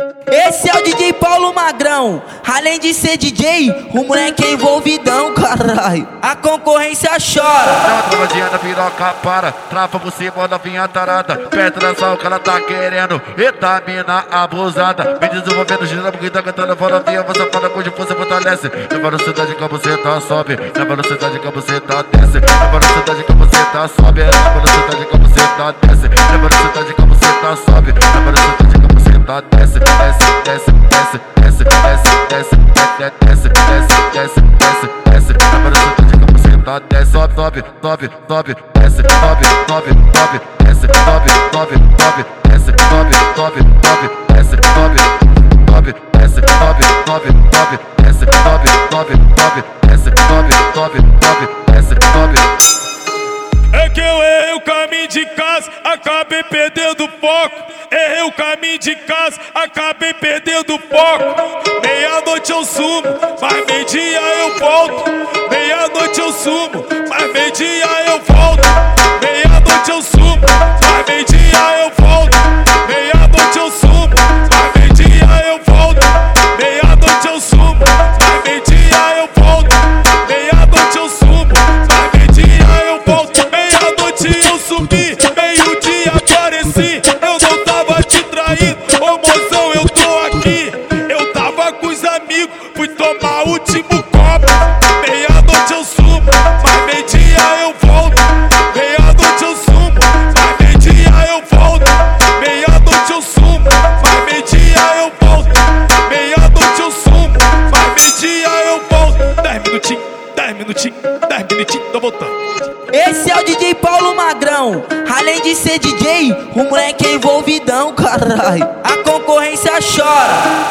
Esse é o DJ Paulo Magrão. Além de ser DJ, o moleque é envolvidão, caralho. A concorrência chora. Dá uma travadinha na piroca, para. Trava por cima da vinha tarada. Perto da sal que ela tá querendo. Eita, mina abusada. Me desenvolvendo, gira porque tá cantando fora via. Você fala com força, fortalece. Na velocidade que você tá, sobe. Na velocidade que você tá, desce. Na velocidade que você tá, sobe. Na velocidade que você tá, desce. Na velocidade que você tá, sobe. Na velocidade que você tá, desce. Desce, desce, desce, desce, desce, desce, desce, desce, desce, desce. Na velocidade que você tá, desce. Sobe, sobe, sobe, sobe, desce. Sobe, sobe, sobe, desce. Sobe, sobe, sobe, desce. Sobe, sobe, sobe, desce. Sobe, sobe, desce. Sobe, sobe, sobe, desce. Sobe, sobe, sobe, desce. Sobe, sobe, sobe, desce. Sobe. É que eu errei o caminho de casa, acabei perdendo o foco. Errei o caminho de casa, acabei perdendo o foco. Meia-noite eu sumo, mas meio-dia eu volto. Meia-noite eu sumo, mas meio-dia eu volto. Meia-noite eu sumo, mas meio-dia eu volto. Meia-noite eu sumo, mas meio-dia eu volto. Meia-noite eu sumo, mas meio-dia eu volto. Meia-noite eu sumo, mas meio-dia eu volto. Eu subi, meio-dia apareci. Eu não tava te traindo, ô mozão, eu tô aqui. Eu tava com os amigos, fui tomar o último copo. Meia-noite eu sumo, mas meio-dia eu volto. Meia-noite eu sumo, mas meio-dia eu volto. Meia-noite eu sumo, mas meio-dia eu volto. Meia-noite eu sumo, mas meio-dia eu volto. 10 minutinhos, 10 minutinhos, 10 minutinhos, tô voltando. Esse é o DJ Paulo Magrão. Além de ser DJ, o moleque é envolvidão, caralho. A concorrência chora.